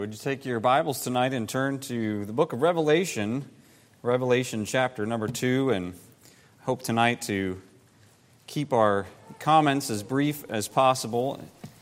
Would you take your Bibles tonight and turn to the book of Revelation, Revelation chapter number 2, and hope tonight to keep our comments as brief as possible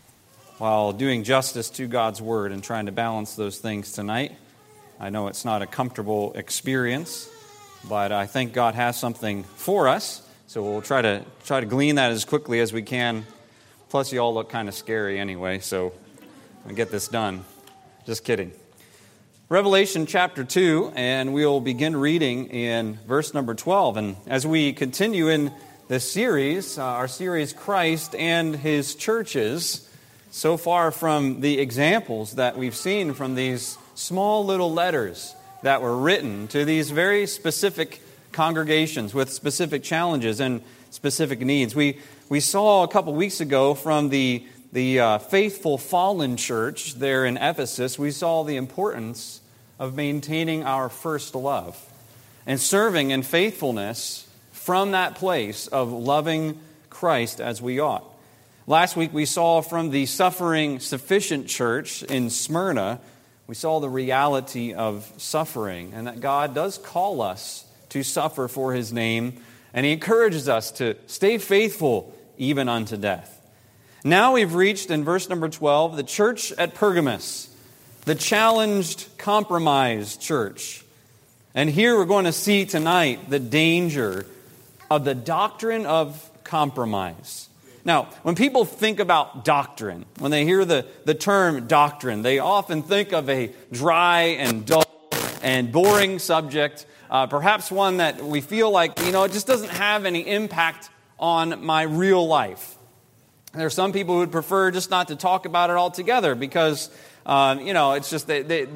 while doing justice to God's Word and trying to balance those things tonight. I know it's not a comfortable experience, but I think God has something for us, so we'll try to glean that as quickly as we can. Plus, you all look kind of scary anyway, so I'll get this done. Just kidding. Revelation chapter 2, and we'll begin reading in verse number 12. And as we continue in this series, our series, Christ and His Churches, so far from the examples that we've seen from these small little letters that were written to these very specific congregations with specific challenges and specific needs. We saw a couple weeks ago from the faithful fallen church there in Ephesus, we saw the importance of maintaining our first love and serving in faithfulness from that place of loving Christ as we ought. Last week we saw from the suffering sufficient church in Smyrna, we saw the reality of suffering and that God does call us to suffer for His name, and He encourages us to stay faithful even unto death. Now we've reached, in verse number 12, the church at Pergamos, the challenged, compromised church. And here we're going to see tonight the danger of the doctrine of compromise. Now, when people think about doctrine, when they hear the term doctrine, they often think of a dry and dull and boring subject, perhaps one that we feel like, it just doesn't have any impact on my real life. There are some people who would prefer just not to talk about it altogether because, it's just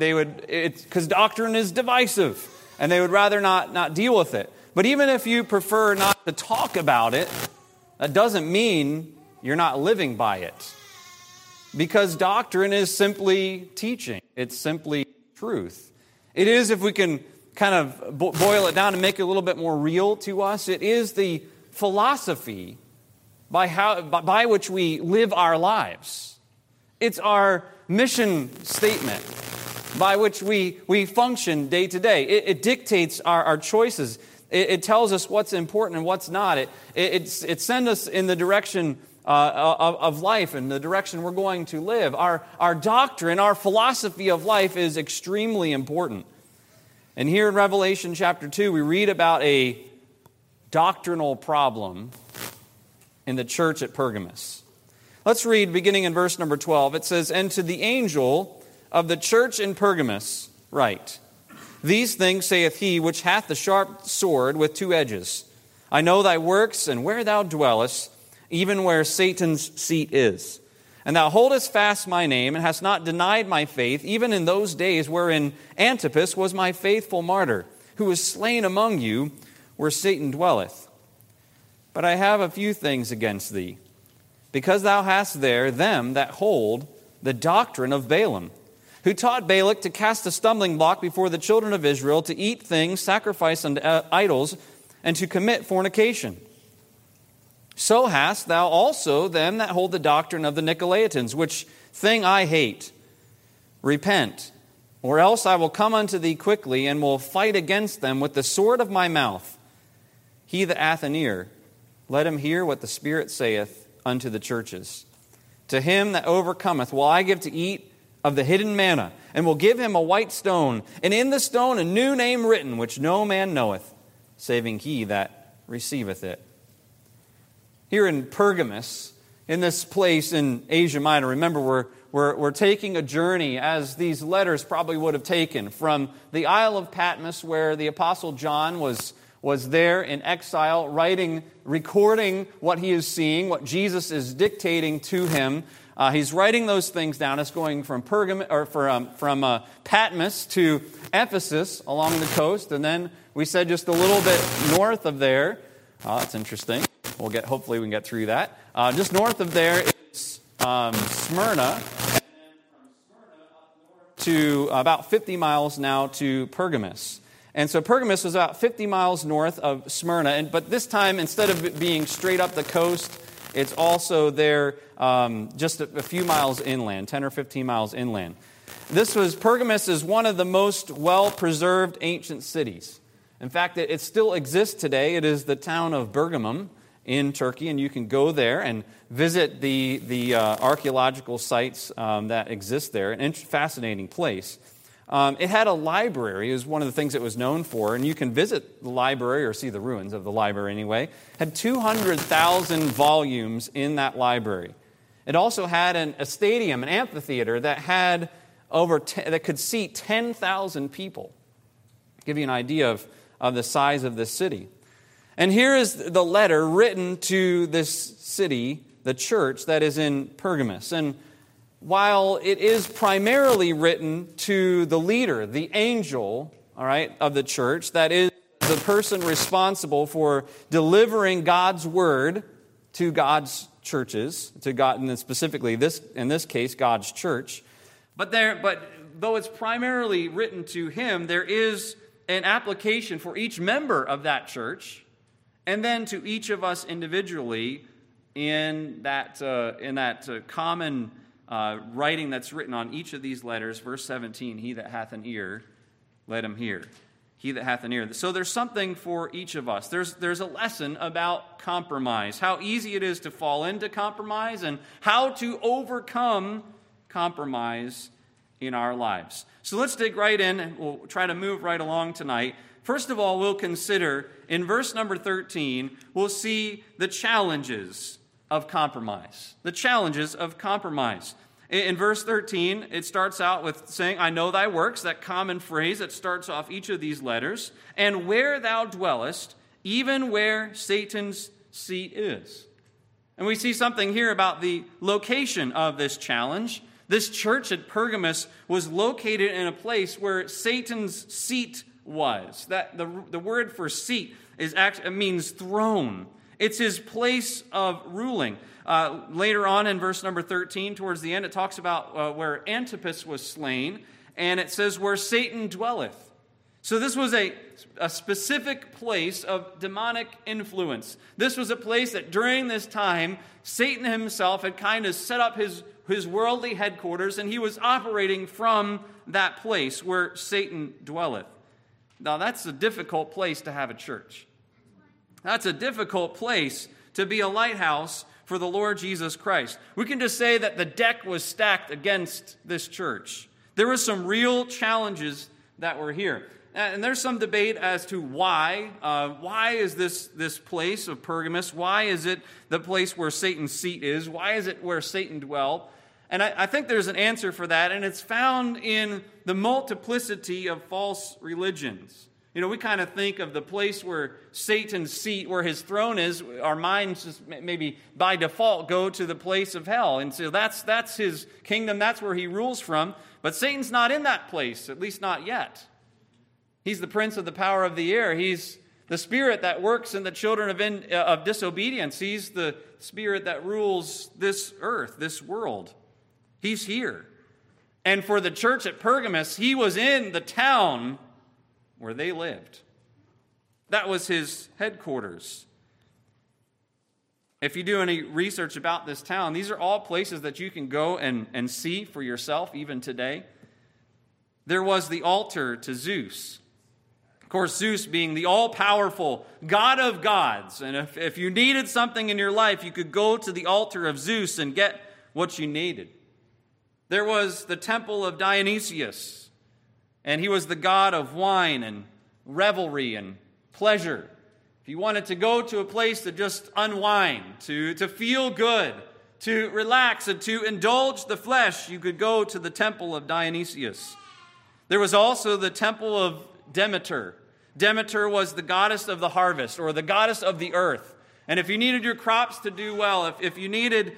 because doctrine is divisive and they would rather not deal with it. But even if you prefer not to talk about it, that doesn't mean you're not living by it. Because doctrine is simply teaching. It's simply truth. It is, if we can kind of boil it down and make it a little bit more real to us, it is the philosophy by which we live our lives. It's our mission statement by which we function day to day. It dictates our choices. It tells us what's important and what's not. It sends us in the direction of life and the direction we're going to live. Our doctrine, our philosophy of life is extremely important. And here in Revelation chapter 2, we read about a doctrinal problem in the church at Pergamos. Let's read beginning in verse number 12. It says, "And to the angel of the church in Pergamos write, These things saith he which hath the sharp sword with two edges. I know thy works, and where thou dwellest, even where Satan's seat is. And thou holdest fast my name, and hast not denied my faith, even in those days wherein Antipas was my faithful martyr, who was slain among you, where Satan dwelleth. But I have a few things against thee, because thou hast there them that hold the doctrine of Balaam, who taught Balak to cast a stumbling block before the children of Israel, to eat things sacrificed unto idols, and to commit fornication. So hast thou also them that hold the doctrine of the Nicolaitans, which thing I hate. Repent, or else I will come unto thee quickly, and will fight against them with the sword of my mouth. He that hath an ear, let him hear what the Spirit saith unto the churches. To him that overcometh will I give to eat of the hidden manna, and will give him a white stone, and in the stone a new name written, which no man knoweth, saving he that receiveth it." Here in Pergamos, in this place in Asia Minor, remember we're taking a journey, as these letters probably would have taken, from the Isle of Patmos, where the Apostle John was there in exile, recording what he is seeing, what Jesus is dictating to him. He's writing those things down. It's going from Patmos to Ephesus along the coast, and then we said just a little bit north of there. That's interesting. Hopefully we can get through that. Just north of there is Smyrna, and then from Smyrna up north to about 50 miles now to Pergamos. And so Pergamos was about 50 miles north of Smyrna, but this time, instead of it being straight up the coast, it's also there just a few miles inland, 10 or 15 miles inland. Pergamus is one of the most well-preserved ancient cities. In fact, it still exists today. It is the town of Pergamum in Turkey, and you can go there and visit the archaeological sites that exist there. An fascinating place. It had a library, is one of the things it was known for, and you can visit the library, or see the ruins of the library anyway. It had 200,000 volumes in that library. It also had a stadium, an amphitheater, that had that could seat 10,000 people. Give you an idea of the size of this city. And here is the letter written to this city, the church that is in Pergamus. And while it is primarily written to the leader, the angel, all right, of the church, that is the person responsible for delivering God's word to God's churches, to God, and specifically in this case, God's church. But though it's primarily written to him, there is an application for each member of that church, and then to each of us individually in that common writing that's written on each of these letters. Verse 17, he that hath an ear, let him hear. He that hath an ear. So there's something for each of us. There's a lesson about compromise, how easy it is to fall into compromise, and how to overcome compromise in our lives. So let's dig right in, and we'll try to move right along tonight. First of all, we'll consider, in verse number 13, we'll see the challenges of compromise. The challenges of compromise. In verse 13, it starts out with saying, I know thy works, that common phrase that starts off each of these letters, and where thou dwellest, even where Satan's seat is. And we see something here about the location of this challenge. This church at Pergamus was located in a place where Satan's seat was. That the word for seat means throne. It's his place of ruling. Later on in verse number 13, towards the end, it talks about where Antipas was slain, and it says where Satan dwelleth. So this was a specific place of demonic influence. This was a place that during this time, Satan himself had kind of set up his worldly headquarters, and he was operating from that place where Satan dwelleth. Now, that's a difficult place to have a church. That's a difficult place to be a lighthouse for the Lord Jesus Christ. We can just say that the deck was stacked against this church. There were some real challenges that were here. And there's some debate as to why. Why is this place of Pergamus? Why is it the place where Satan's seat is? Why is it where Satan dwelled? And I think there's an answer for that, and it's found in the multiplicity of false religions. You know, we kind of think of the place where Satan's seat, where his throne is, our minds just maybe by default go to the place of hell. And so that's his kingdom, that's where he rules from. But Satan's not in that place, at least not yet. He's the prince of the power of the air. He's the spirit that works in the children of disobedience. He's the spirit that rules this earth, this world. He's here. And for the church at Pergamus, he was in the town where they lived. That was his headquarters. If you do any research about this town, these are all places that you can go and see for yourself, even today. There was the altar to Zeus. Of course, Zeus being the all-powerful God of gods. And if you needed something in your life, you could go to the altar of Zeus and get what you needed. There was the temple of Dionysius, and he was the god of wine and revelry and pleasure. If you wanted to go to a place to just unwind, to feel good, to relax, and to indulge the flesh, you could go to the temple of Dionysius. There was also the temple of Demeter. Demeter was the goddess of the harvest, or the goddess of the earth. And if you needed your crops to do well, if you needed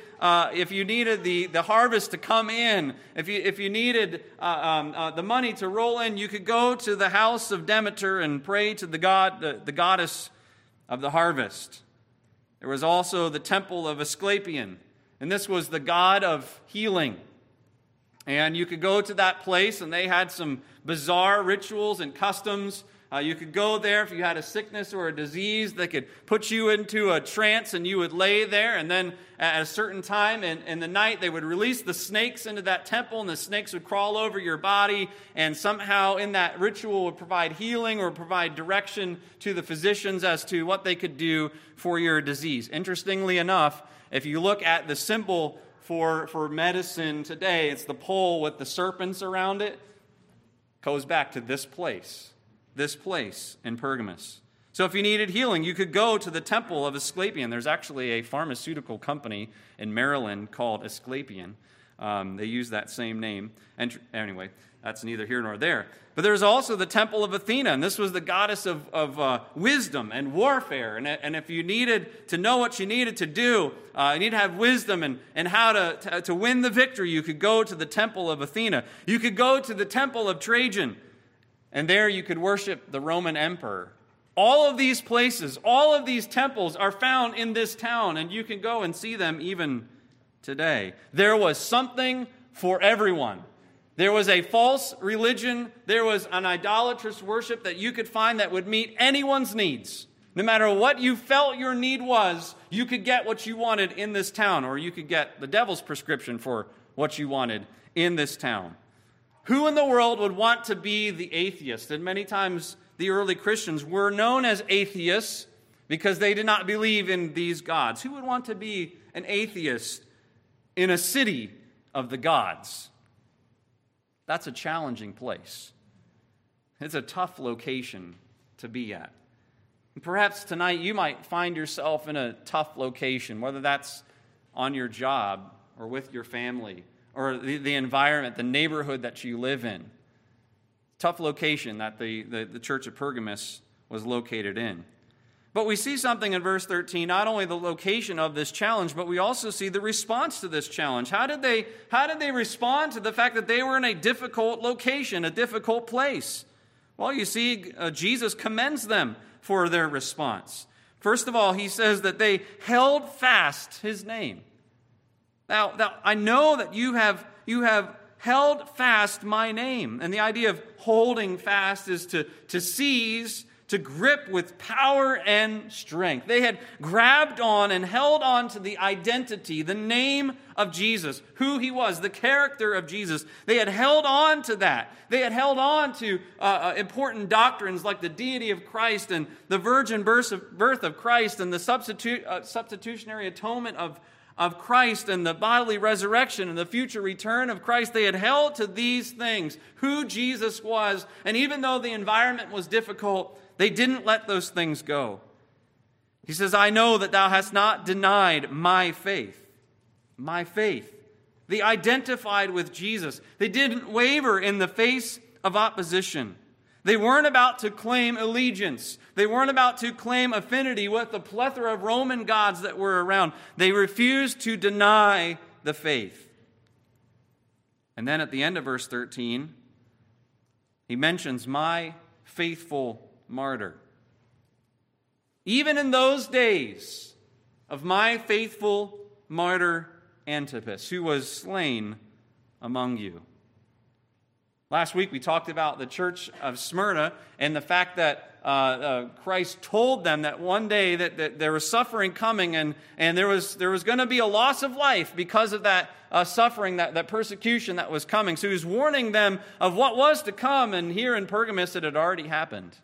the harvest to come in, if you needed the money to roll in, you could go to the house of Demeter and pray to the goddess of the harvest. There was also the temple of Asclepion, and this was the god of healing. And you could go to that place, and they had some bizarre rituals and customs You could go there if you had a sickness or a disease that could put you into a trance, and you would lay there, and then at a certain time in the night they would release the snakes into that temple, and the snakes would crawl over your body, and somehow in that ritual would provide healing or provide direction to the physicians as to what they could do for your disease. Interestingly enough, if you look at the symbol for medicine today, it's the pole with the serpents around it. Goes back to this place in Pergamus. So if you needed healing, you could go to the temple of Asclepius. There's actually a pharmaceutical company in Maryland called Asclepius. They use that same name. And anyway, that's neither here nor there. But there's also the temple of Athena, and this was the goddess of wisdom and warfare. And if you needed to know what you needed to do, you need to have wisdom and how to win the victory, you could go to the temple of Athena. You could go to the temple of Trajan, and there you could worship the Roman emperor. All of these places, all of these temples are found in this town, and you can go and see them even today. There was something for everyone. There was a false religion. There was an idolatrous worship that you could find that would meet anyone's needs. No matter what you felt your need was, you could get what you wanted in this town, or you could get the devil's prescription for what you wanted in this town. Who in the world would want to be the atheist? And many times the early Christians were known as atheists because they did not believe in these gods. Who would want to be an atheist in a city of the gods? That's a challenging place. It's a tough location to be at. And perhaps tonight you might find yourself in a tough location, whether that's on your job or with your family or the environment, the neighborhood that you live in. Tough location that the church of Pergamus was located in. But we see something in verse 13, not only the location of this challenge, but we also see the response to this challenge. How did they respond to the fact that they were in a difficult location, a difficult place? Well, you see, Jesus commends them for their response. First of all, he says that they held fast his name. Now I know that you have held fast my name. And the idea of holding fast is to seize, to grip with power and strength. They had grabbed on and held on to the identity, the name of Jesus, who he was, the character of Jesus. They had held on to that. They had held on to important doctrines like the deity of Christ and the virgin birth of Christ and the substitutionary atonement of Christ and the bodily resurrection and the future return of Christ. They had held to these things, who Jesus was, and even though the environment was difficult, they didn't let those things go. He says, I know that thou hast not denied my faith. My faith. They identified with Jesus. They didn't waver in the face of opposition. They weren't about to claim allegiance. They weren't about to claim affinity with the plethora of Roman gods that were around. They refused to deny the faith. And then at the end of verse 13, he mentions my faithful martyr. Even in those days of my faithful martyr Antipas, who was slain among you. Last week we talked about the church of Smyrna and the fact that Christ told them that one day that there was suffering coming and there was going to be a loss of life because of that suffering, that persecution that was coming. So he was warning them of what was to come, and here in Pergamus it had already happened.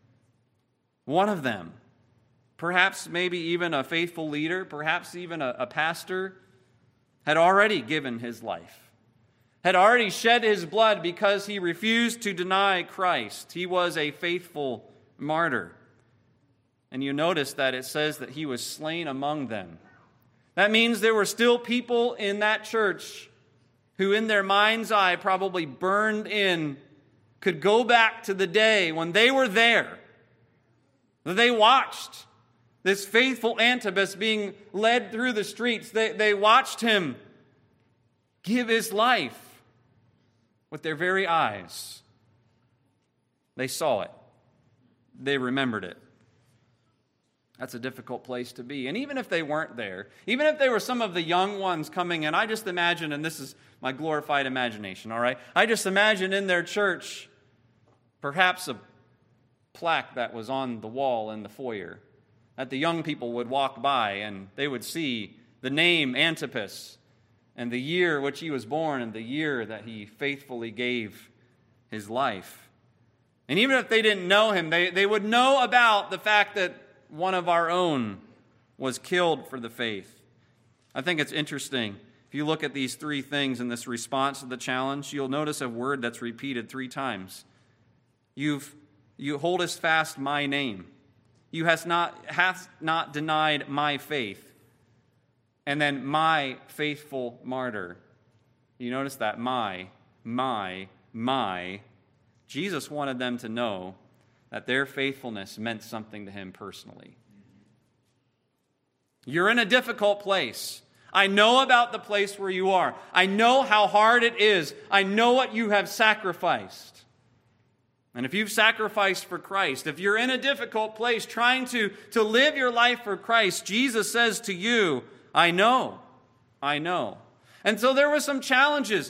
One of them, perhaps maybe even a faithful leader, perhaps even a pastor, had already given his life, had already shed his blood because he refused to deny Christ. He was a faithful martyr. And you notice that it says that he was slain among them. That means there were still people in that church who in their mind's eye probably burned in, could go back to the day when they were there. They watched this faithful Antipas being led through the streets. They watched him give his life with their very eyes. They saw it. They remembered it. That's a difficult place to be. And even if they weren't there, even if they were some of the young ones coming in, I just imagine, and this is my glorified imagination, all right? I just imagine in their church perhaps a plaque that was on the wall in the foyer, that the young people would walk by and they would see the name Antipas and the year which he was born and the year that he faithfully gave his life. And even if they didn't know him, they would know about the fact that one of our own was killed for the faith. I think it's interesting. If you look at these three things in this response to the challenge, you'll notice a word that's repeated 3 times. You holdest fast my name. You hast not denied my faith. And then my faithful martyr. You notice that my. Jesus wanted them to know that their faithfulness meant something to him personally. You're in a difficult place. I know about the place where you are. I know how hard it is. I know what you have sacrificed. And if you've sacrificed for Christ, if you're in a difficult place trying to live your life for Christ, Jesus says to you, I know. And so there were some challenges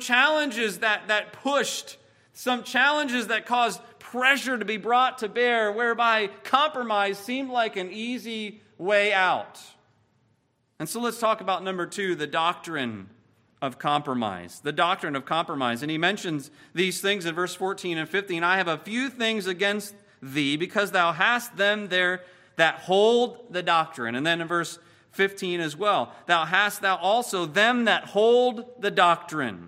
that pushed, some challenges that caused pressure to be brought to bear, whereby compromise seemed like an easy way out. And so let's talk about number 2, the doctrine of compromise. The doctrine of compromise. And he mentions these things in verse 14 and 15. I have a few things against thee, because thou hast them there that hold the doctrine. And then in verse 15 as well. Thou also them that hold the doctrine.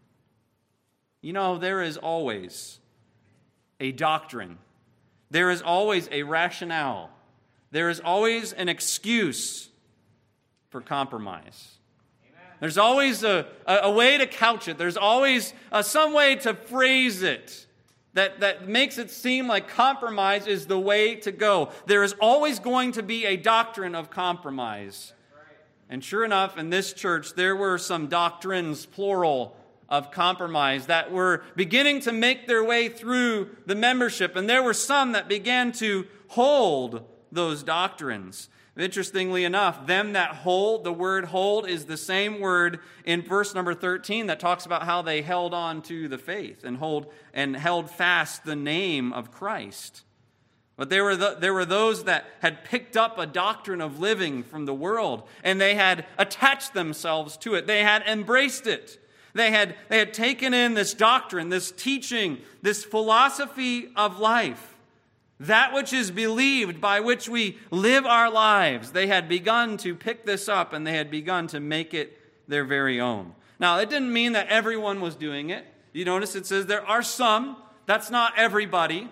You know, there is always a doctrine. There is always a rationale. There is always an excuse for compromise. There's always a way to couch it. There's always some way to phrase it that makes it seem like compromise is the way to go. There is always going to be a doctrine of compromise. And sure enough, in this church, there were some doctrines, plural, of compromise that were beginning to make their way through the membership. And there were some that began to hold those doctrines. Interestingly enough, them that hold, the word hold is the same word in verse number 13 that talks about how they held on to the faith and held fast the name of Christ. But there were those that had picked up a doctrine of living from the world, and they had attached themselves to it. They had embraced it. They had taken in this doctrine, this teaching, this philosophy of life. That which is believed, by which we live our lives. They had begun to pick this up, and they had begun to make it their very own. Now, it didn't mean that everyone was doing it. You notice it says there are some. That's not everybody.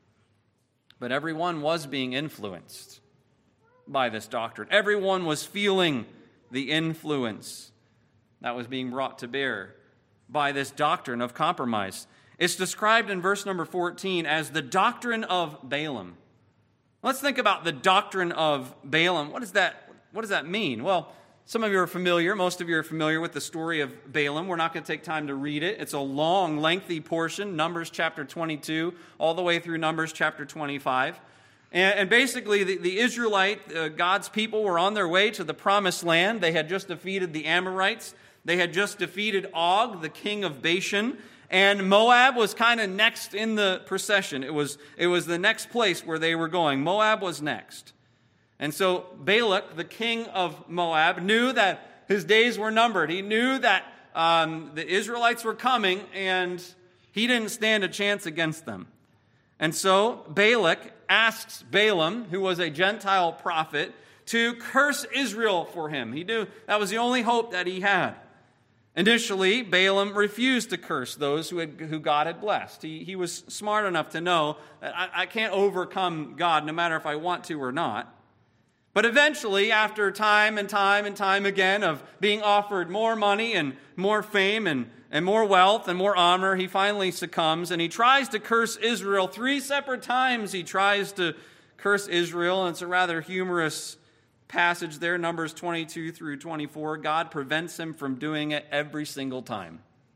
But everyone was being influenced by this doctrine. Everyone was feeling the influence that was being brought to bear by this doctrine of compromise. It's described in verse number 14 as the doctrine of Balaam. Let's think about the doctrine of Balaam. What does that mean? Well, some of you are familiar, most of you are familiar with the story of Balaam. We're not going to take time to read it. It's a long, lengthy portion, Numbers chapter 22, all the way through Numbers chapter 25. And basically, the Israelite, God's people, were on their way to the promised land. They had just defeated the Amorites. They had just defeated Og, the king of Bashan. And Moab was kind of next in the procession. It was the next place where they were going. Moab was next. And so Balak, the king of Moab, knew that his days were numbered. He knew that the Israelites were coming, and he didn't stand a chance against them. And so Balak asks Balaam, who was a Gentile prophet, to curse Israel for him. He knew that was the only hope that he had. Initially, Balaam refused to curse those who God had blessed. He was smart enough to know that I can't overcome God no matter if I want to or not. But eventually, after time and time again of being offered more money and more fame and more wealth and more honor, he finally succumbs, and he tries to curse Israel. 3 separate times he tries to curse Israel, and it's a rather humorous passage there, Numbers 22 through 24. God prevents him from doing it every single time.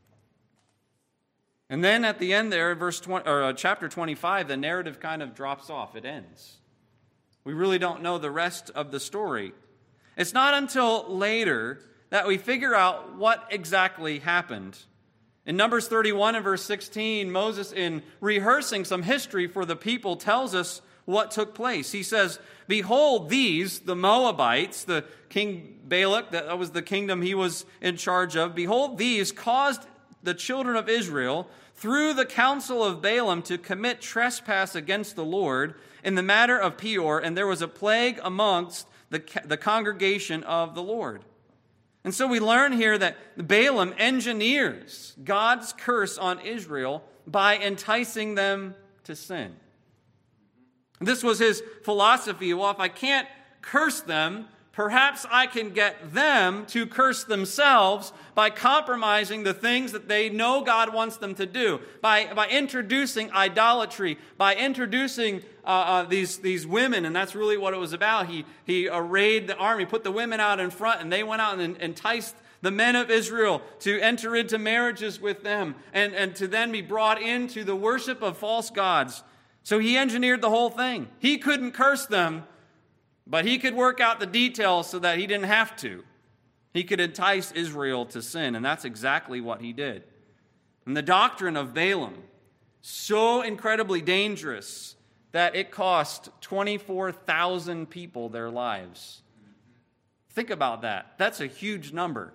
And then at the end there, chapter 25, the narrative kind of drops off. It ends. We really don't know the rest of the story. It's not until later that we figure out what exactly happened. In Numbers 31 and verse 16, Moses, in rehearsing some history for the people, tells us what took place. He says, "Behold, these, the Moabites," the king Balak, that was the kingdom he was in charge of, "behold, these caused the children of Israel through the counsel of Balaam to commit trespass against the Lord in the matter of Peor, and there was a plague amongst the congregation of the Lord." And so we learn here that Balaam engineers God's curse on Israel by enticing them to sin. This was his philosophy. Well, if I can't curse them, perhaps I can get them to curse themselves by compromising the things that they know God wants them to do, by introducing idolatry, by introducing these women, and that's really what it was about. He arrayed the army, put the women out in front, and they went out and enticed the men of Israel to enter into marriages with them and to then be brought into the worship of false gods. So he engineered the whole thing. He couldn't curse them, but he could work out the details so that he didn't have to. He could entice Israel to sin, and that's exactly what he did. And the doctrine of Balaam, so incredibly dangerous that it cost 24,000 people their lives. Think about that. That's a huge number.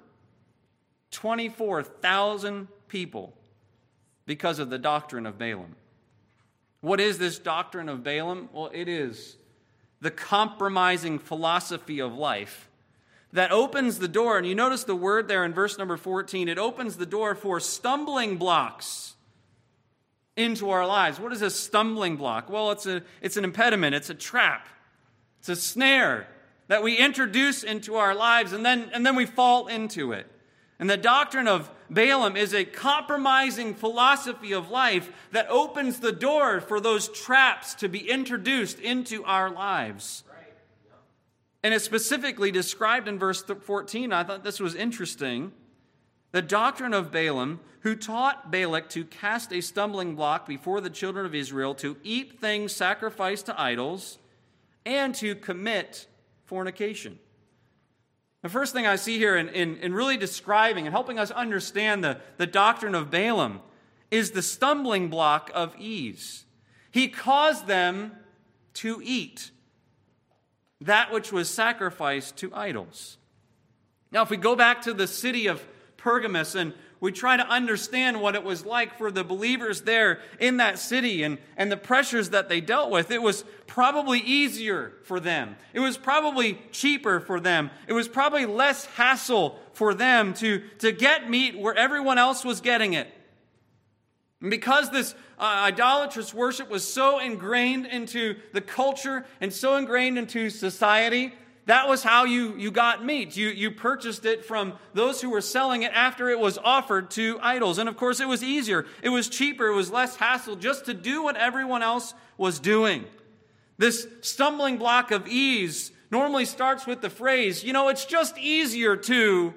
24,000 people because of the doctrine of Balaam. What is this doctrine of Balaam? Well, it is the compromising philosophy of life that opens the door, and you notice the word there in verse number 14, it opens the door for stumbling blocks into our lives. What is a stumbling block? Well, it's an impediment, it's a trap, it's a snare that we introduce into our lives, and then we fall into it. And the doctrine of Balaam is a compromising philosophy of life that opens the door for those traps to be introduced into our lives. Right. And it's specifically described in verse 14. I thought this was interesting. The doctrine of Balaam, who taught Balak to cast a stumbling block before the children of Israel, to eat things sacrificed to idols, and to commit fornication. The first thing I see here in really describing and helping us understand the doctrine of Balaam is the stumbling block of ease. He caused them to eat that which was sacrificed to idols. Now, if we go back to the city of Pergamos and we try to understand what it was like for the believers there in that city and the pressures that they dealt with, it was probably easier for them. It was probably cheaper for them. It was probably less hassle for them to get meat where everyone else was getting it. And because this idolatrous worship was so ingrained into the culture and so ingrained into society, that was how you got meat. You purchased it from those who were selling it after it was offered to idols. And of course, it was easier. It was cheaper. It was less hassle just to do what everyone else was doing. This stumbling block of ease normally starts with the phrase, it's just easier to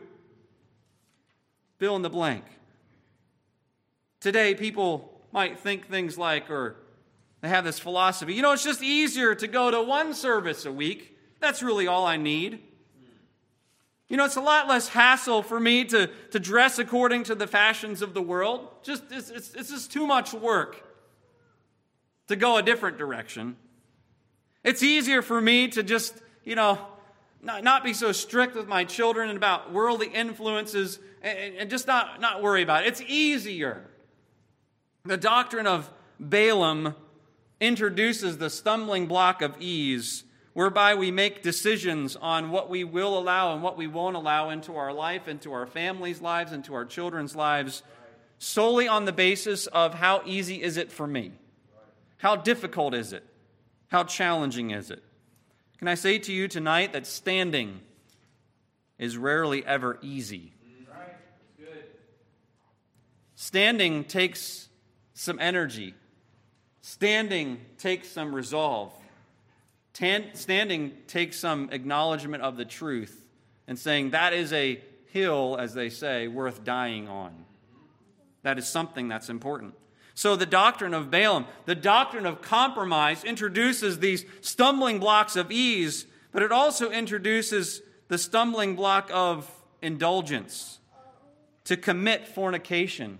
fill in the blank. Today, people might think things like, or they have this philosophy, it's just easier to go to one service a week. That's really all I need. It's a lot less hassle for me to dress according to the fashions of the world. It's just too much work to go a different direction. It's easier for me to just, not be so strict with my children and about worldly influences and just not worry about it. It's easier. The doctrine of Balaam introduces the stumbling block of ease, whereby we make decisions on what we will allow and what we won't allow into our life, into our families' lives, into our children's lives, solely on the basis of how easy is it for me? How difficult is it? How challenging is it? Can I say to you tonight that standing is rarely ever easy? Standing takes some energy. Standing takes some resolve. Standing takes some acknowledgement of the truth and saying that is a hill, as they say, worth dying on. That is something that's important. So the doctrine of Balaam, the doctrine of compromise, introduces these stumbling blocks of ease, but it also introduces the stumbling block of indulgence, to commit fornication.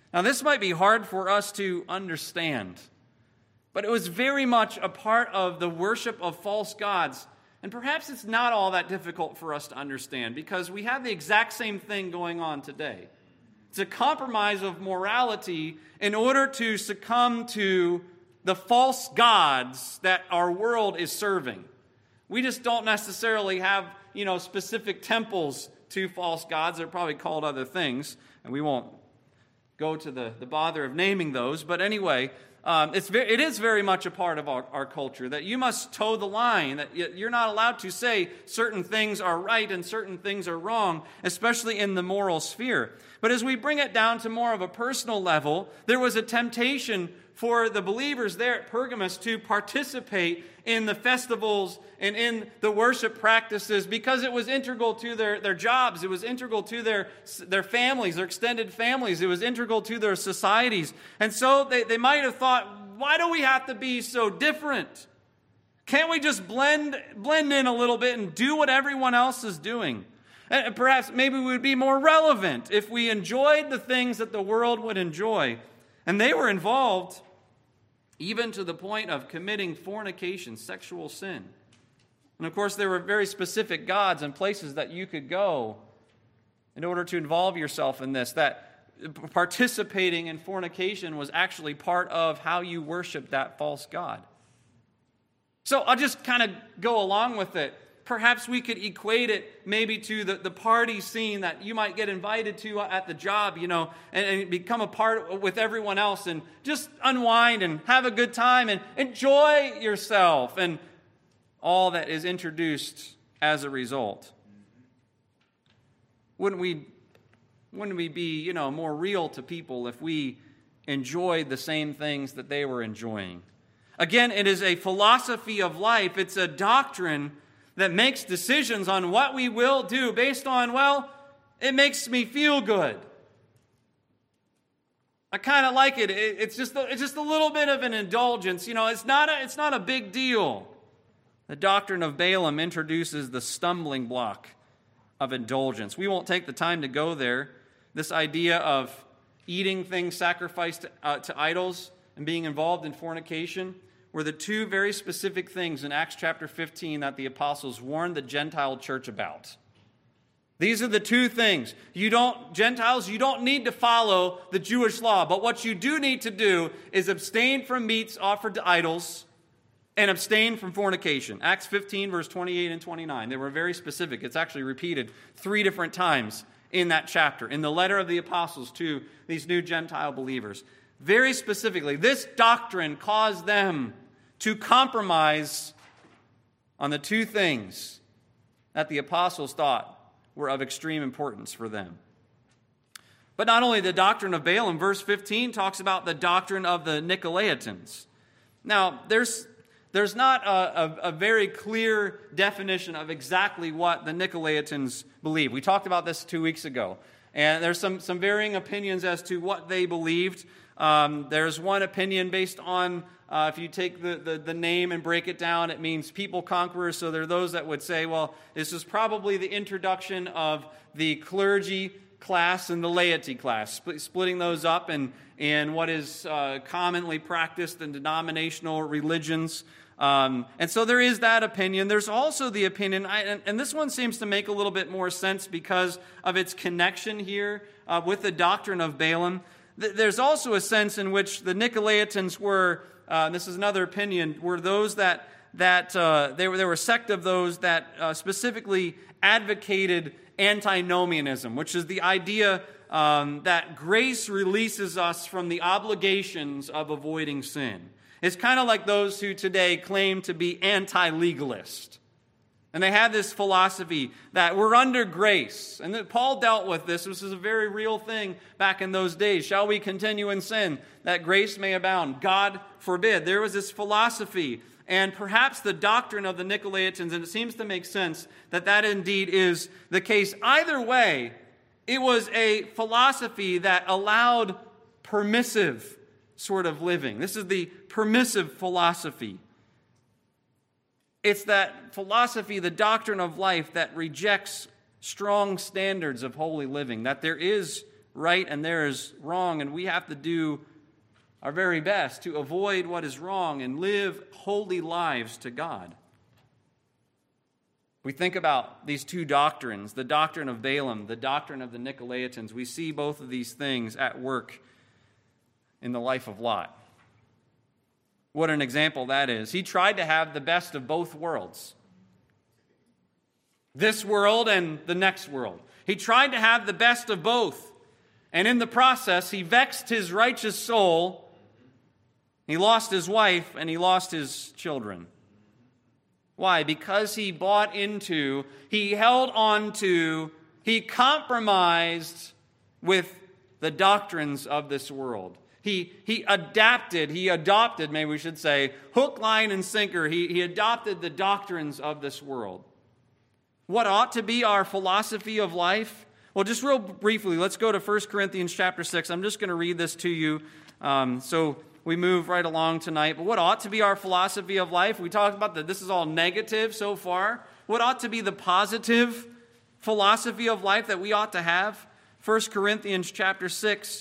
Now, this might be hard for us to understand, but it was very much a part of the worship of false gods. And perhaps it's not all that difficult for us to understand, because we have the exact same thing going on today. It's a compromise of morality in order to succumb to the false gods that our world is serving. We just don't necessarily have, specific temples to false gods. They're probably called other things, and we won't go to the bother of naming those. But anyway, it is very much a part of our culture that you must toe the line, that you're not allowed to say certain things are right and certain things are wrong, especially in the moral sphere. But as we bring it down to more of a personal level, there was a temptation for the believers there at Pergamos to participate in the festivals and in the worship practices, because it was integral to their jobs. It was integral to their families, their extended families. It was integral to their societies. And so they might have thought, why do we have to be so different? Can't we just blend in a little bit and do what everyone else is doing? And perhaps maybe we would be more relevant if we enjoyed the things that the world would enjoy. And they were involved even to the point of committing fornication, sexual sin. And of course, there were very specific gods and places that you could go in order to involve yourself in this, that participating in fornication was actually part of how you worship that false god. So I'll just kind of go along with it. Perhaps we could equate it maybe to the party scene that you might get invited to at the job, and become a part with everyone else and just unwind and have a good time and enjoy yourself and all that is introduced as a result. Wouldn't we be, more real to people if we enjoyed the same things that they were enjoying? Again, it is a philosophy of life. It's a doctrine that makes decisions on what we will do based on, it makes me feel good. I kind of like it. It's just a little bit of an indulgence. It's not a big deal. The doctrine of Balaam introduces the stumbling block of indulgence. We won't take the time to go there. This idea of eating things sacrificed to idols and being involved in fornication were the two very specific things in Acts chapter 15 that the apostles warned the Gentile church about. These are the two things. Gentiles, you don't need to follow the Jewish law, but what you do need to do is abstain from meats offered to idols and abstain from fornication. Acts 15, verse 28 and 29. They were very specific. It's actually repeated 3 different times in that chapter, in the letter of the apostles to these new Gentile believers. Very specifically, this doctrine caused them to compromise on the two things that the apostles thought were of extreme importance for them. But not only the doctrine of Balaam, verse 15 talks about the doctrine of the Nicolaitans. Now, there's not a very clear definition of exactly what the Nicolaitans believe. We talked about this 2 weeks ago, and there's some varying opinions as to what they believed. There's one opinion based on, if you take the name and break it down, it means people conquerors. So there are those that would say, this is probably the introduction of the clergy class and the laity class, splitting those up in what is commonly practiced in denominational religions. And so there is that opinion. There's also the opinion, and this one seems to make a little bit more sense because of its connection here with the doctrine of Balaam. There's also a sense in which the Nicolaitans were, this is another opinion, were those they were a sect of those that specifically advocated antinomianism, which is the idea that grace releases us from the obligations of avoiding sin. It's kind of like those who today claim to be anti-legalist. And they have this philosophy that we're under grace. And that Paul dealt with this. This is a very real thing back in those days. Shall we continue in sin that grace may abound? God forbid. There was this philosophy. And perhaps the doctrine of the Nicolaitans, and it seems to make sense that indeed is the case. Either way, it was a philosophy that allowed permissive sort of living. This is the permissive philosophy. It's that philosophy, the doctrine of life, that rejects strong standards of holy living, that there is right and there is wrong, and we have to do our very best to avoid what is wrong and live holy lives to God. We think about these two doctrines, the doctrine of Balaam, the doctrine of the Nicolaitans. We see both of these things at work in the life of Lot. What an example that is. He tried to have the best of both worlds. This world and the next world. He tried to have the best of both. And in the process, he vexed his righteous soul. He lost his wife and he lost his children. Why? Because he bought into, he held on to, he compromised with the doctrines of this world. He adopted, maybe we should say, hook, line, and sinker. He adopted the doctrines of this world. What ought to be our philosophy of life? Well, just real briefly, let's go to 1 Corinthians chapter 6. I'm just going to read this to you so we move right along tonight. But what ought to be our philosophy of life? We talked about that this is all negative so far. What ought to be the positive philosophy of life that we ought to have? 1 Corinthians chapter 6.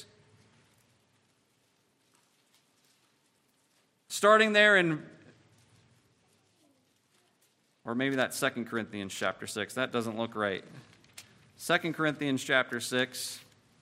Starting there in, or maybe that's 2 Corinthians chapter 6. That doesn't look right. 2 Corinthians chapter 6.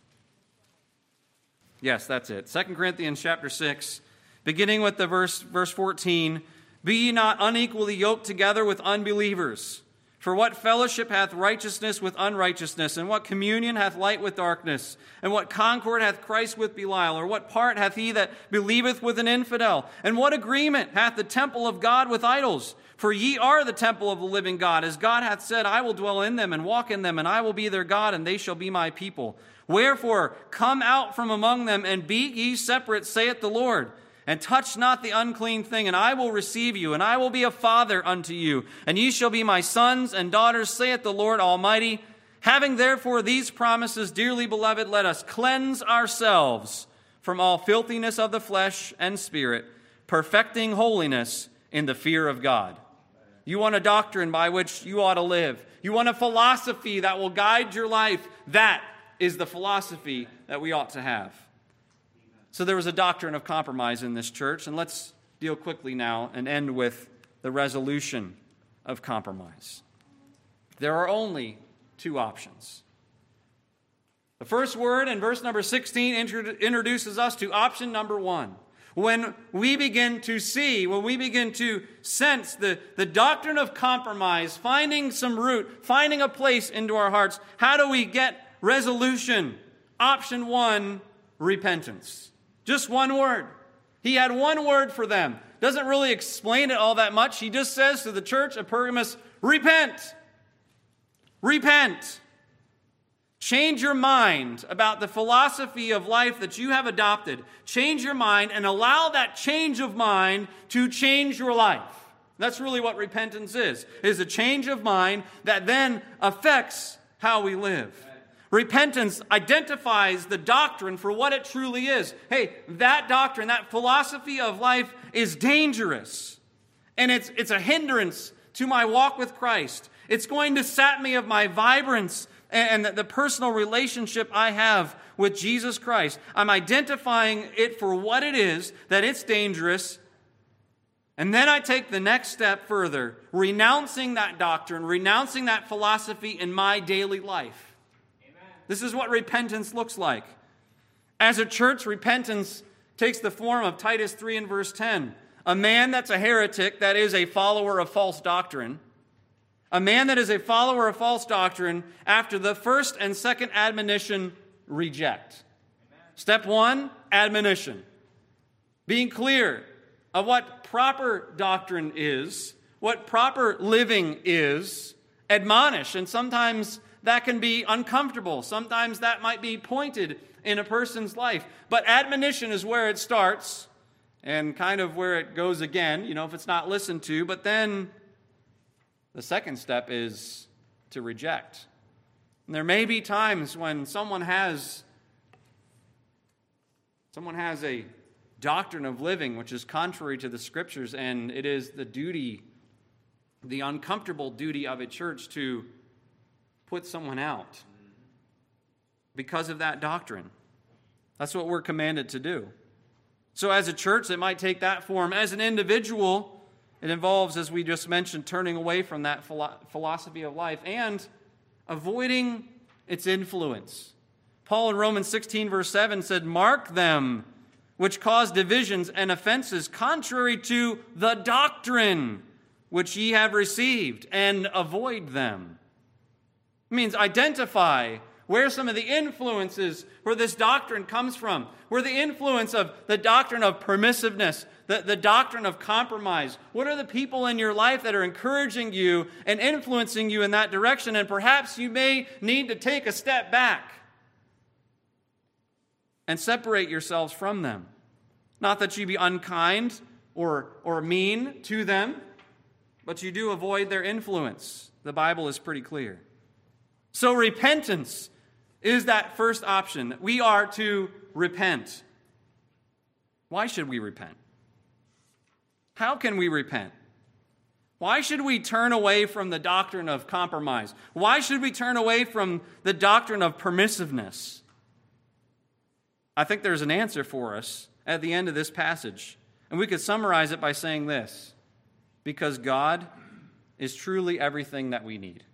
Yes, that's it. 2 Corinthians chapter 6, beginning with the verse 14. Be ye not unequally yoked together with unbelievers. For what fellowship hath righteousness with unrighteousness? And what communion hath light with darkness? And what concord hath Christ with Belial? Or what part hath he that believeth with an infidel? And what agreement hath the temple of God with idols? For ye are the temple of the living God. As God hath said, I will dwell in them and walk in them, and I will be their God, and they shall be my people. Wherefore, come out from among them, and be ye separate, saith the Lord. And touch not the unclean thing, and I will receive you, and I will be a father unto you, and ye shall be my sons and daughters, saith the Lord Almighty. Having therefore these promises, dearly beloved, let us cleanse ourselves from all filthiness of the flesh and spirit, perfecting holiness in the fear of God. You want a doctrine by which you ought to live. You want a philosophy that will guide your life. That is the philosophy that we ought to have. So there was a doctrine of compromise in this church, and let's deal quickly now and end with the resolution of compromise. There are only two options. The first word in verse number 16 introduces us to option number one. When we begin to see, when we begin to sense the doctrine of compromise, finding some root, finding a place into our hearts, how do we get resolution? Option one, repentance. Just one word. He had one word for them. Doesn't really explain it all that much. He just says to the church of Pergamos, repent. Repent. Change your mind about the philosophy of life that you have adopted. Change your mind and allow that change of mind to change your life. That's really what repentance is a change of mind that then affects how we live. Repentance identifies the doctrine for what it truly is. Hey, that doctrine, that philosophy of life is dangerous. And it's a hindrance to my walk with Christ. It's going to sap me of my vibrance and the personal relationship I have with Jesus Christ. I'm identifying it for what it is, that it's dangerous. And then I take the next step further, renouncing that doctrine, renouncing that philosophy in my daily life. This is what repentance looks like. As a church, repentance takes the form of Titus 3 and verse 10. A man that's a heretic, that is a follower of false doctrine. A man that is a follower of false doctrine, after the first and second admonition, reject. Step one, admonition. Being clear of what proper doctrine is, what proper living is, admonish. And sometimes that can be uncomfortable. Sometimes that might be pointed in a person's life. But admonition is where it starts and kind of where it goes again, if it's not listened to. But then the second step is to reject. And there may be times when someone has a doctrine of living which is contrary to the Scriptures, and it is the uncomfortable duty of a church to put someone out. because of that doctrine. That's what we're commanded to do. So as a church, it might take that form. As an individual, it involves, as we just mentioned, turning away from that philosophy of life and avoiding its influence. Paul in Romans 16, verse 7 said, "Mark them which cause divisions and offenses contrary to the doctrine which ye have received, and avoid them." It means identify where some of the influences where this doctrine comes from, where the influence of the doctrine of permissiveness, the doctrine of compromise. What are the people in your life that are encouraging you and influencing you in that direction? And perhaps you may need to take a step back and separate yourselves from them. Not that you be unkind or mean to them, but you do avoid their influence. The Bible is pretty clear. So repentance is that first option. We are to repent. Why should we repent? How can we repent? Why should we turn away from the doctrine of compromise? Why should we turn away from the doctrine of permissiveness? I think there's an answer for us at the end of this passage. And we could summarize it by saying this: because God is truly everything that we need.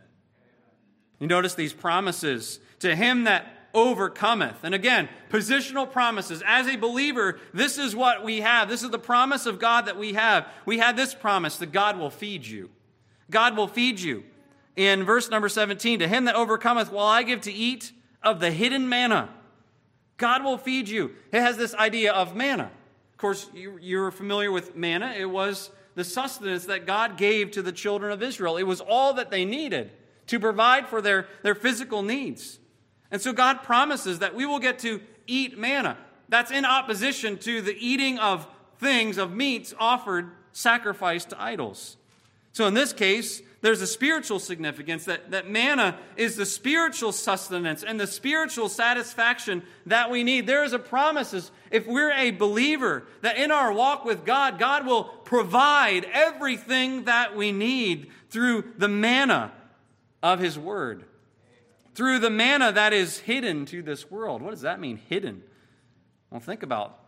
You notice these promises, to him that overcometh. And again, positional promises. As a believer, this is what we have. This is the promise of God that we have. We have this promise that God will feed you. God will feed you. In verse number 17, to him that overcometh will I give to eat of the hidden manna. God will feed you. It has this idea of manna. Of course, you're familiar with manna. It was the sustenance that God gave to the children of Israel. It was all that they needed to provide for their physical needs. And so God promises that we will get to eat manna. That's in opposition to the eating of things, of meats offered, sacrificed to idols. So in this case, there's a spiritual significance that manna is the spiritual sustenance and the spiritual satisfaction that we need. There is a promise, if we're a believer, that in our walk with God, God will provide everything that we need through the manna of his word. Through the manna that is hidden to this world. What does that mean, hidden? Well, think about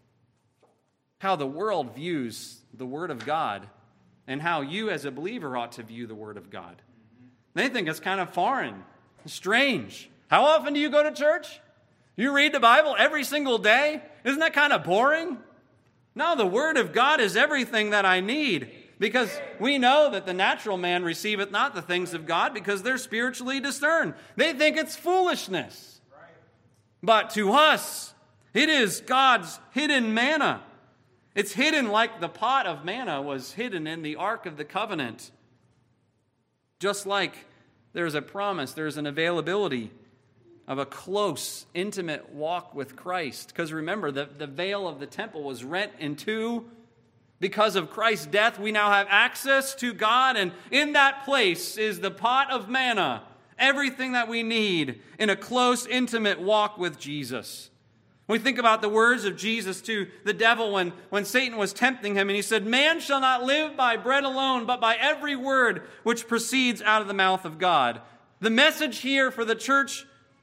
how the world views the word of God and how you as a believer ought to view the word of God. They think it's kind of foreign, strange. How often do you go to church? You read the Bible every single day? Isn't that kind of boring? No, the word of God is everything that I need. Because we know that the natural man receiveth not the things of God because they're spiritually discerned. They think it's foolishness. But to us, it is God's hidden manna. It's hidden like the pot of manna was hidden in the Ark of the Covenant. Just like there's a promise, there's an availability of a close, intimate walk with Christ. Because remember, the veil of the temple was rent in two. Because of Christ's death, we now have access to God, and in that place is the pot of manna, everything that we need in a close, intimate walk with Jesus. We think about the words of Jesus to the devil when Satan was tempting him, and he said, "Man shall not live by bread alone, but by every word which proceeds out of the mouth of God." The message here for the church: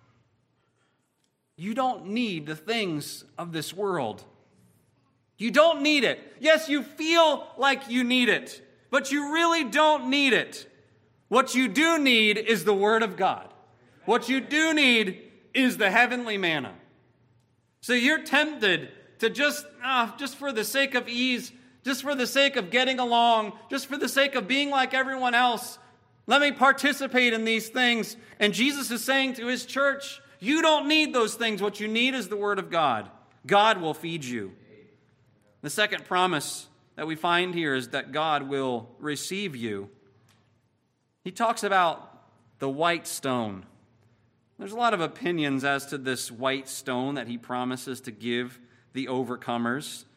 you don't need the things of this world. You don't need it. Yes, you feel like you need it, but you really don't need it. What you do need is the Word of God. What you do need is the heavenly manna. So you're tempted to just for the sake of ease, just for the sake of getting along, just for the sake of being like everyone else, let me participate in these things. And Jesus is saying to his church, you don't need those things. What you need is the Word of God. God will feed you. The second promise that we find here is that God will receive you. He talks about the white stone. There's a lot of opinions as to this white stone that he promises to give the overcomers.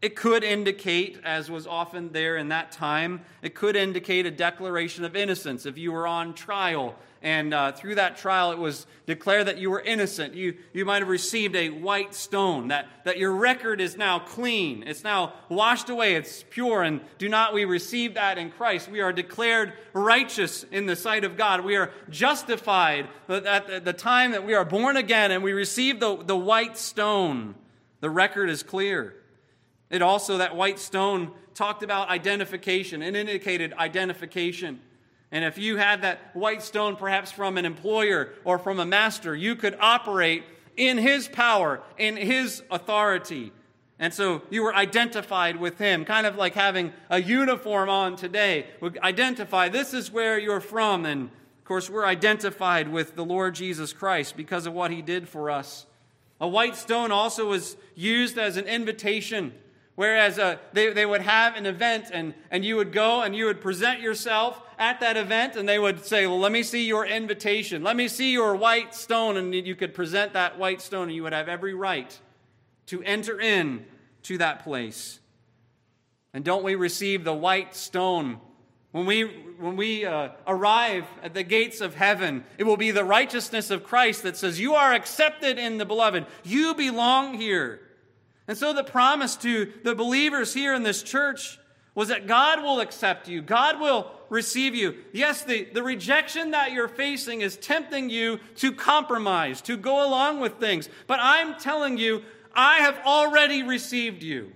It could indicate, as was often there in that time, it could indicate a declaration of innocence. If you were on trial and through that trial it was declared that you were innocent, you might have received a white stone, that your record is now clean. It's now washed away. It's pure. And do not we receive that in Christ? We are declared righteous in the sight of God. We are justified at the time that we are born again and we receive the white stone. The record is clear. It also, that white stone talked about identification and indicated identification. And if you had that white stone perhaps from an employer or from a master, you could operate in his power, in his authority. And so you were identified with him, kind of like having a uniform on today. We identify, this is where you're from. And of course, we're identified with the Lord Jesus Christ because of what he did for us. A white stone also was used as an invitation. Whereas they would have an event and you would go and you would present yourself at that event and they would say, well, let me see your invitation. Let me see your white stone. And you could present that white stone and you would have every right to enter in to that place. And don't we receive the white stone? When we arrive at the gates of heaven, it will be the righteousness of Christ that says, you are accepted in the beloved. You belong here. And so the promise to the believers here in this church was that God will accept you. God will receive you. Yes, the rejection that you're facing is tempting you to compromise, to go along with things. But I'm telling you, I have already received you.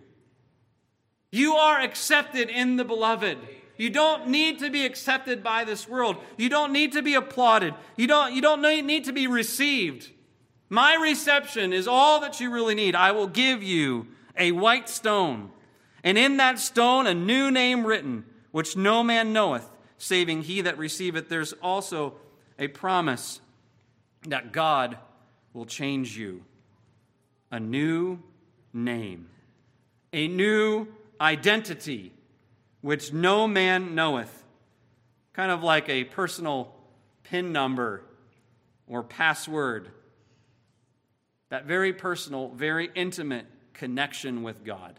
You are accepted in the beloved. You don't need to be accepted by this world. You don't need to be applauded. You don't need to be received. My reception is all that you really need. I will give you a white stone, and in that stone a new name written, which no man knoweth, saving he that receiveth. There's also a promise that God will change you. A new name, a new identity, which no man knoweth. Kind of like a personal PIN number or password. That very personal, very intimate connection with God.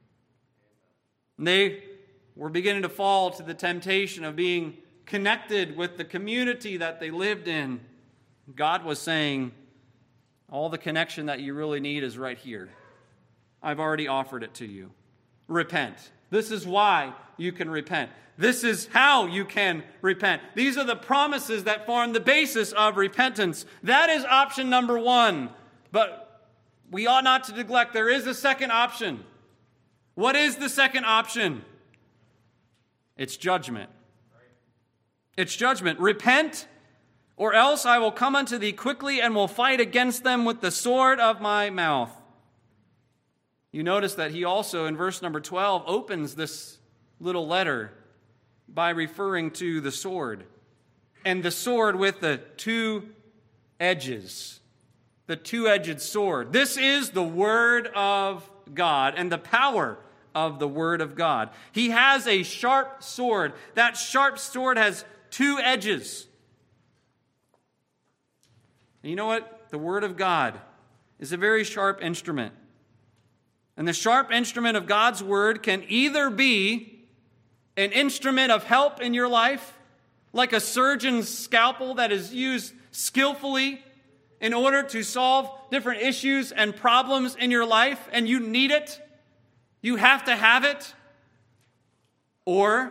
And they were beginning to fall to the temptation of being connected with the community that they lived in. God was saying, all the connection that you really need is right here. I've already offered it to you. Repent. This is why you can repent. This is how you can repent. These are the promises that form the basis of repentance. That is option number one. But we ought not to neglect, there is a second option. What is the second option? It's judgment. It's judgment. Repent, or else I will come unto thee quickly and will fight against them with the sword of my mouth. You notice that he also, in verse number 12, opens this little letter by referring to the sword. And the sword with the two edges. The two-edged sword. This is the Word of God and the power of the Word of God. He has a sharp sword. That sharp sword has two edges. And you know what? The Word of God is a very sharp instrument. And the sharp instrument of God's Word can either be an instrument of help in your life, like a surgeon's scalpel that is used skillfully in order to solve different issues and problems in your life, and you need it. You have to have it. Or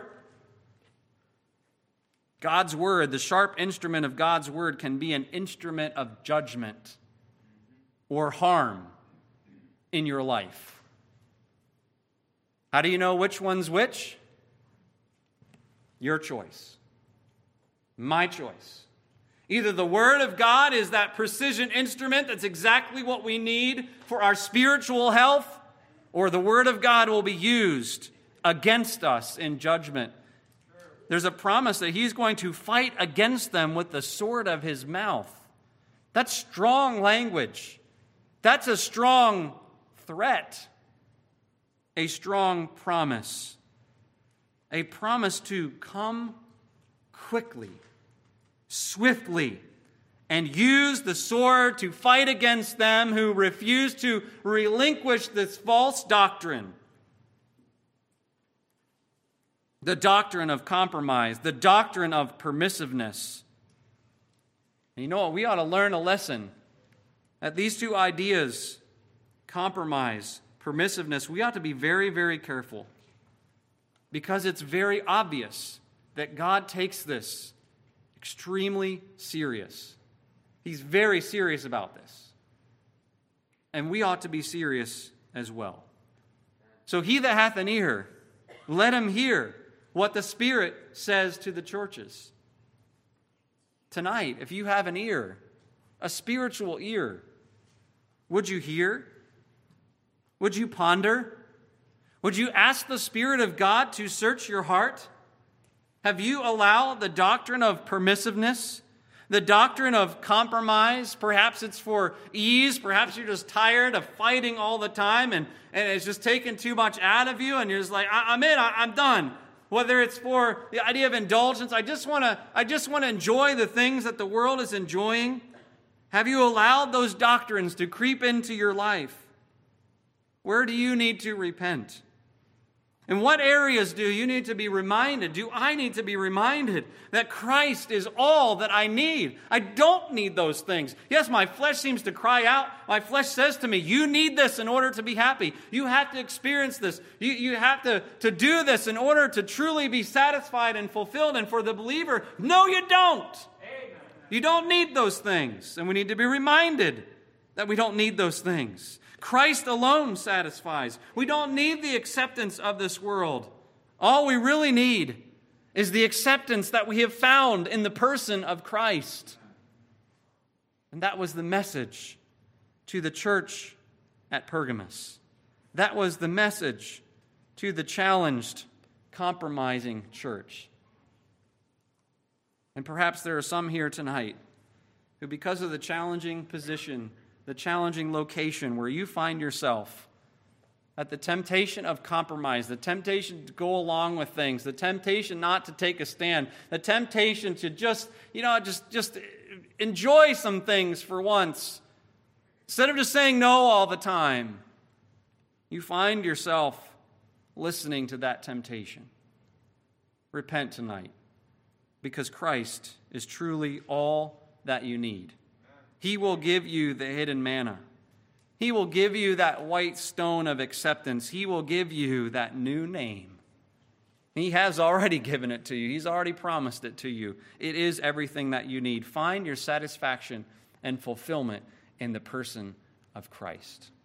God's Word, the sharp instrument of God's Word, can be an instrument of judgment or harm in your life. How do you know which one's which? Your choice. My choice. Either the Word of God is that precision instrument that's exactly what we need for our spiritual health, or the Word of God will be used against us in judgment. There's a promise that He's going to fight against them with the sword of His mouth. That's strong language. That's a strong threat. A strong promise. A promise to come quickly, swiftly, and use the sword to fight against them who refuse to relinquish this false doctrine the doctrine of compromise, the doctrine of permissiveness. And you know what? We ought to learn a lesson that these two ideas, compromise, permissiveness, we ought to be very, very careful, because it's very obvious that God takes this extremely serious. He's very serious about this. And we ought to be serious as well. So he that hath an ear, let him hear what the Spirit says to the churches. Tonight, if you have an ear, a spiritual ear, would you hear? Would you ponder? Would you ask the Spirit of God to search your heart? Have you allowed the doctrine of permissiveness, the doctrine of compromise? Perhaps it's for ease. Perhaps you're just tired of fighting all the time and it's just taking too much out of you and you're just like, I'm in, I'm done. Whether it's for the idea of indulgence, I just want to enjoy the things that the world is enjoying. Have you allowed those doctrines to creep into your life? Where do you need to repent? In what areas do you need to be reminded? Do I need to be reminded that Christ is all that I need? I don't need those things. Yes, my flesh seems to cry out. My flesh says to me, you need this in order to be happy. You have to experience this. You have to do this in order to truly be satisfied and fulfilled. And for the believer, no, you don't. You don't need those things. And we need to be reminded that we don't need those things. Christ alone satisfies. We don't need the acceptance of this world. All we really need is the acceptance that we have found in the person of Christ. And that was the message to the church at Pergamos. That was the message to the challenged, compromising church. And perhaps there are some here tonight who, because of the challenging position, the challenging location where you find yourself, at the temptation of compromise, the temptation to go along with things, the temptation not to take a stand, the temptation to just enjoy some things for once, instead of just saying no all the time, you find yourself listening to that temptation. Repent tonight, because Christ is truly all that you need. He will give you the hidden manna. He will give you that white stone of acceptance. He will give you that new name. He has already given it to you. He's already promised it to you. It is everything that you need. Find your satisfaction and fulfillment in the person of Christ.